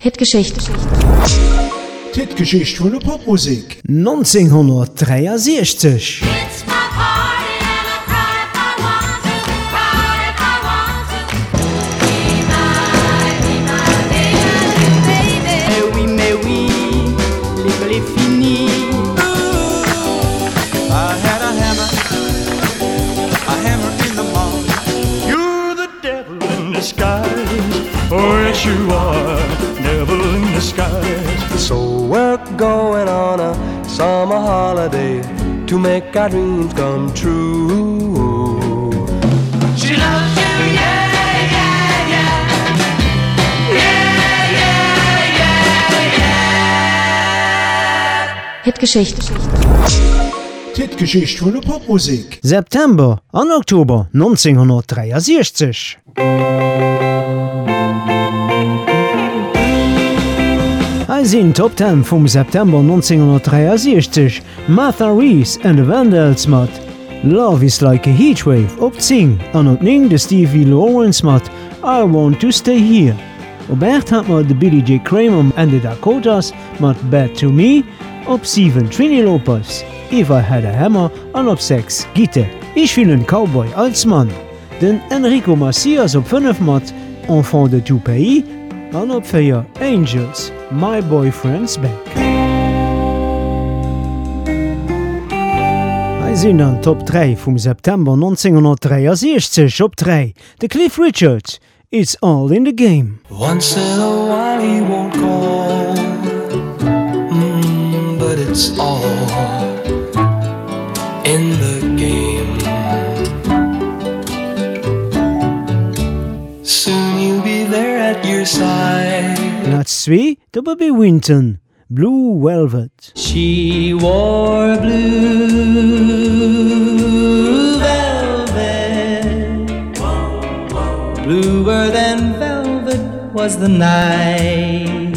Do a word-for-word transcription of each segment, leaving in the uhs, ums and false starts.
Hitgeschichte. Hitgeschichte von der Popmusik. neunzehnhundertdreiundsechzig. Oh, yes, you are, devil in disguise. So we're going on a summer holiday to make our dreams come true. She loves you, yeah, yeah, yeah. Yeah, yeah, yeah, yeah. Hitgeschichte. Hitgeschichte von der Popmusik. September an Oktober neunzehnhundertdreiundsechzig. Als in Top zehn vom September neunzehnhundertdreiundsechzig Martha Reese and the Vandals mat Love is like a heatwave op zehn an op nine de Stevie Lawrence mat I want to stay here. Op acht hat mat de Billy J. Kramer and the Dakotas mat Bad to Me, op seven Trini Lopez, If I Had a Hammer an op six Gitte, Ich will een Cowboy als Mann. Den Enrico Macias op fünf mat Enfant de tout pays an op vier Angels, My Boyfriend's Back. Wir sind an Top drei vom September neunzehnhundertdreiundsechzig op drei. The Cliff Richard, It's All in the Game. Once in a while he won't call, mm, but it's all in the game. Soon you'll be there at your side. Platz zwei, der Bobby Winton, Blue Velvet. She wore blue velvet, bluer than velvet was the night,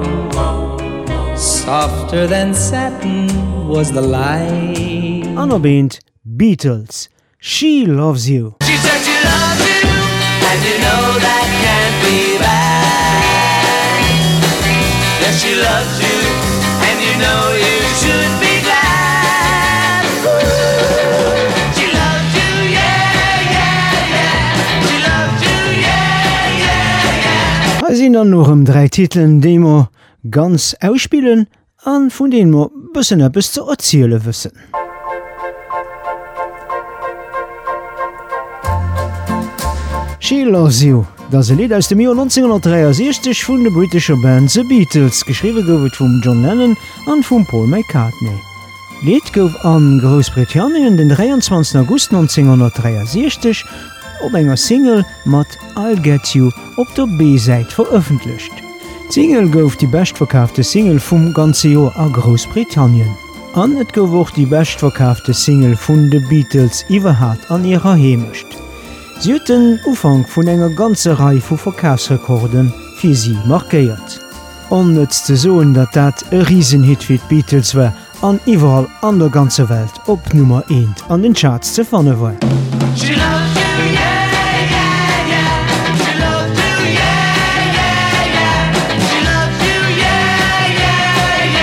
softer than satin was the light. Anobend, Beatles, She Loves You. She said she loves you, and you know that can't be bad. Yes, she loves you, and you know you should be glad. She loves you, yeah, yeah, yeah. She loves you, yeah, yeah, yeah. Wir sind an noch um drei Titeln, die wir ganz ausspielen und von denen wir ein bisschen etwas zu erzählen wissen. She Loves You, das ist ein Lied aus dem Jahr neunzehnhundertdreiundsechzig von der britischen Band The Beatles, geschrieben wurde von John Lennon und von Paul McCartney. Das Lied wurde an Großbritannien den dreiundzwanzigsten August neunzehnhundertdreiundsechzig auf einer Single mit I'll Get You auf der B-Seite veröffentlicht. Die Single wurde die bestverkaufte Single vom ganzen Jahr an Großbritannien. Und es wurde auch die bestverkaufte Single von The Beatles überhaupt an ihrer Heimat. Sie hat den Anfang von einer ganzen Reihe von Verkaufsrekorden für sie markiert. Unnütz zu sagen, dass das ein Riesenhit für die Beatles war und überall an der ganzen Welt auf Nummer eins an den Charts zu finden war. She loves you, yeah, yeah, yeah. She loves you, yeah, yeah, yeah. She loves you, yeah, yeah,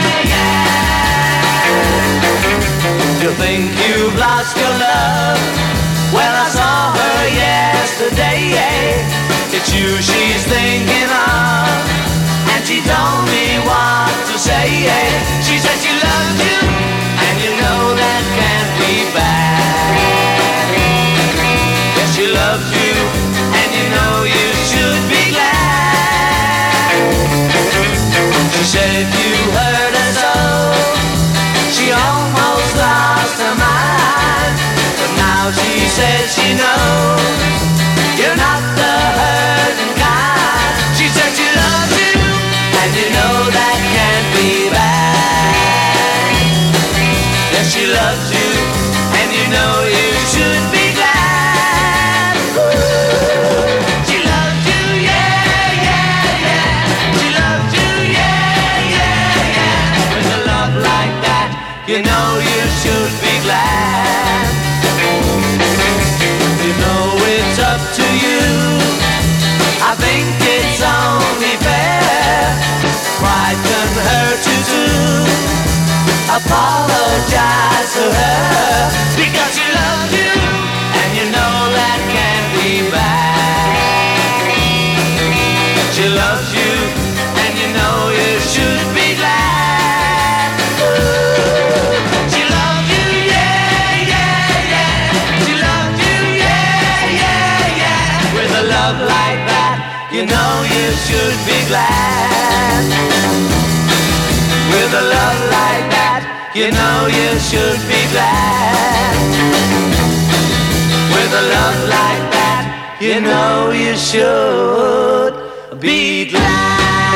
yeah, yeah. You think you've lost your love? Well, I saw her yesterday. It's you she's thinking of, and she told me what to say. She said she loves you, and you know that can't be bad. Yes, she loves you, and you know you should be glad. She said if you hurt her so, she almost lost her mind. But now she says she knows you're not the hurting kind. She said she loves you, and you know that can't be bad. Yes, she loves you, and you know you should be glad. She loves you, yeah, yeah, yeah. She loves you, yeah, yeah, yeah. With a love like that, you know you should be glad. You know it's up to you With a love like that, you know you should be glad. With a love like that, you know you should be glad.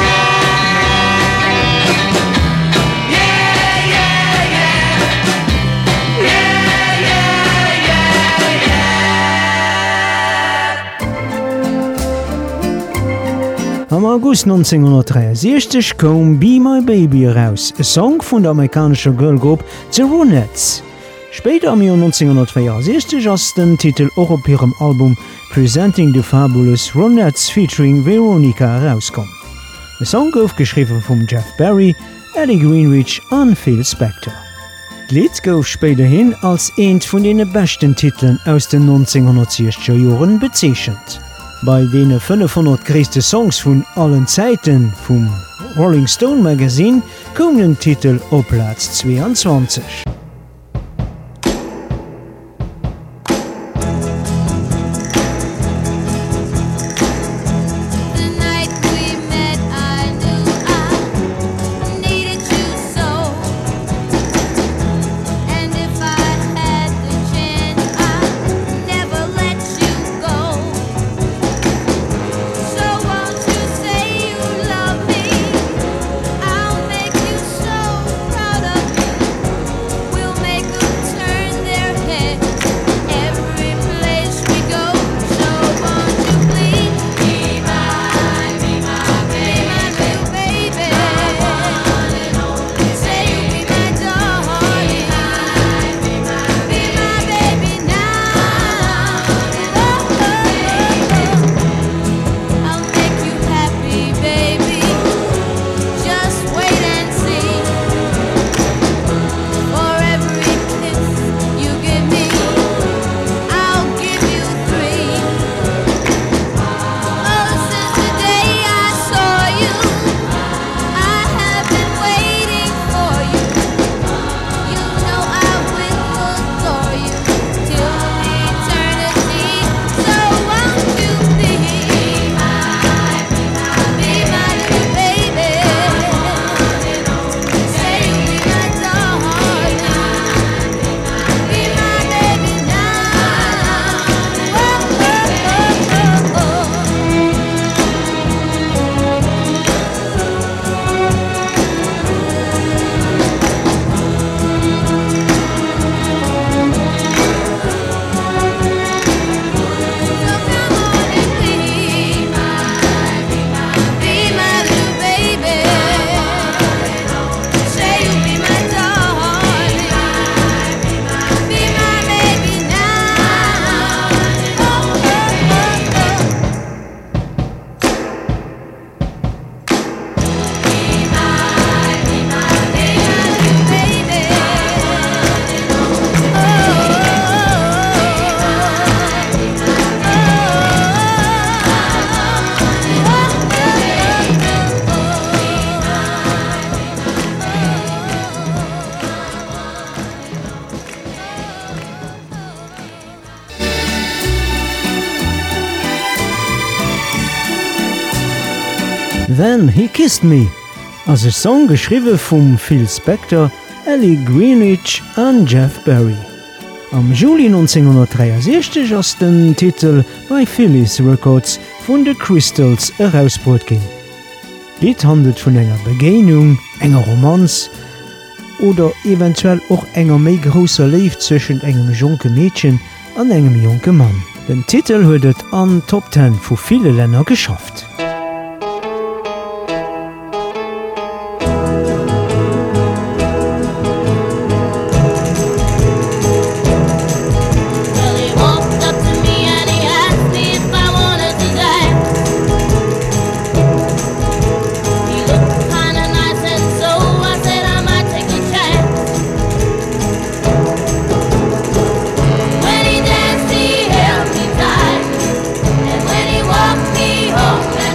Am August neunzehnhundertdreiundsechzig kom Be My Baby heraus, e Song vun der amerikanischer Girlgroup The Ronettes. Später am Jahr neunzehnhundertvierundsechzig ass den Titel auch op ihrem Album Presenting the Fabulous Ronettes featuring Veronica herauskom. De Song gouf geschrieben vum Jeff Barry, Ellie Greenwich an Phil Spector. D'Lied gouf später hin als eent vun dene besten Titeln aus den neunzehnhundertsechziger Joren bezeichnet. Bei denen fünfhundert größte Songs von allen Zeiten vom Rolling Stone Magazine kommen den Titel auf Platz zweiundzwanzig. Then He Kissed Me, as e Song geschriwe vum Phil Spector, Ellie Greenwich an Jeff Barry. Am Juli neunzehnhundertdreiundsechzig ass den Titel bei Phillies Records vun de Crystals herausbrot ginn. Dit handelt vun enger Begegnung, enger Romanz oder eventuell och enger méi grosser Lief zwischen engem jonke Mädchen an engem jonke Mann. Den Titel huet et an Top zehn vu viele Länder geschafft. When he danced, he held me tight, and when he walked me home.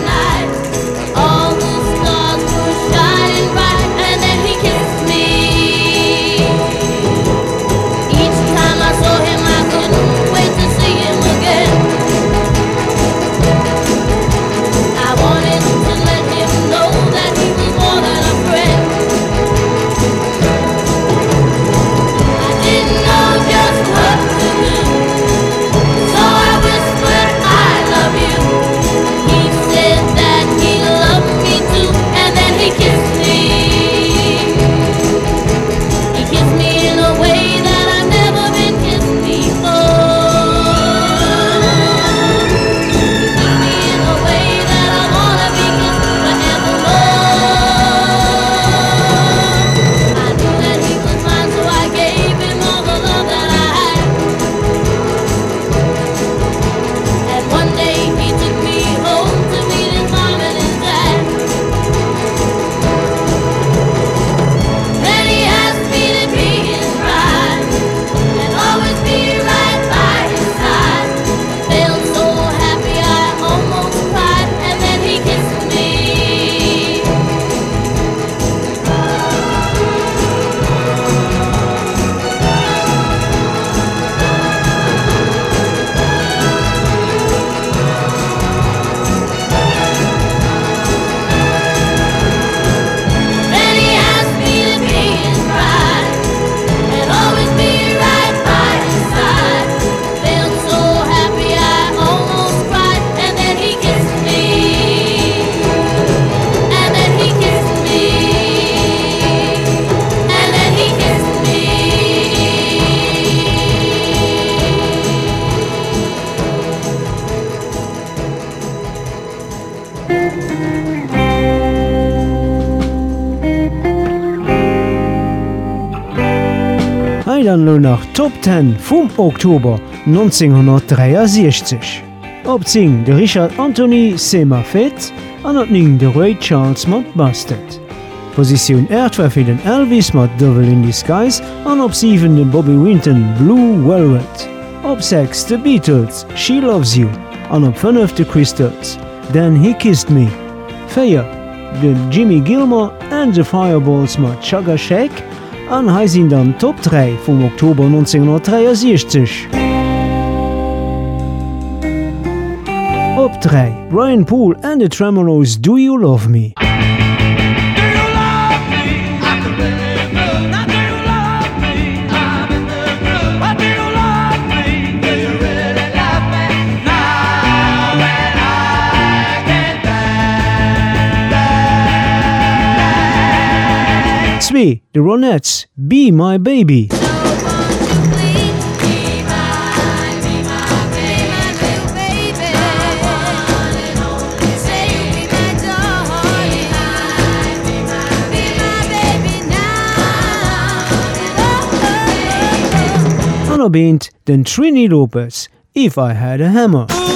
dann nur nach Top zehn vom Oktober neunzehnhundertdreiundsechzig. Op zehn de Richard Anthony Semafet, an op neun de Ray Charles mat Busted. Position acht war fir den Elvis mat Devil in Disguise, an op sieben den Bobby Winton Blue Velvet. Op sechs de Beatles She Loves You, an op fünf de Crystals Then He Kissed Me. vier de Jimmy Gilmore and the Fireballs mat Sugar Shack, an heisinn dann Top drei vom Oktober neunzehnhundertdreiundsechzig. Op drei Brian Poole and the Tremolos Do You Love Me. two The Ronettes Be My Baby. Band den Trini Lopez If I Had a Hammer.